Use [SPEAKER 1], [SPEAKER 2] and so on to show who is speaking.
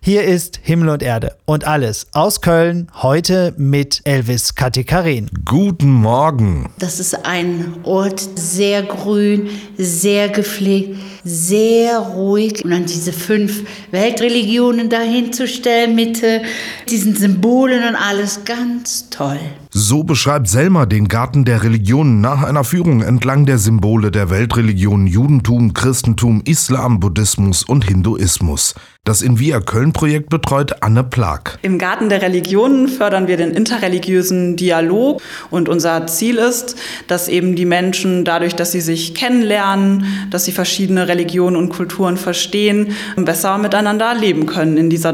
[SPEAKER 1] Hier ist Himmel und Erde und alles aus Köln, heute mit Elvis Katekarin.
[SPEAKER 2] Guten Morgen.
[SPEAKER 3] Das ist ein Ort, sehr grün, sehr gepflegt, sehr ruhig. Und dann diese 5 Weltreligionen dahin zu stellen mit diesen Symbolen und alles, ganz toll.
[SPEAKER 2] So beschreibt Selma den Garten der Religionen nach einer Führung entlang der Symbole der Weltreligionen Judentum, Christentum, Islam, Buddhismus und Hinduismus. Das In Via Köln-Projekt betreut Anne Plag.
[SPEAKER 4] Im Garten der Religionen fördern wir den interreligiösen Dialog und unser Ziel ist, dass eben die Menschen dadurch, dass sie sich kennenlernen, dass sie verschiedene Religionen und Kulturen verstehen, besser miteinander leben können in dieser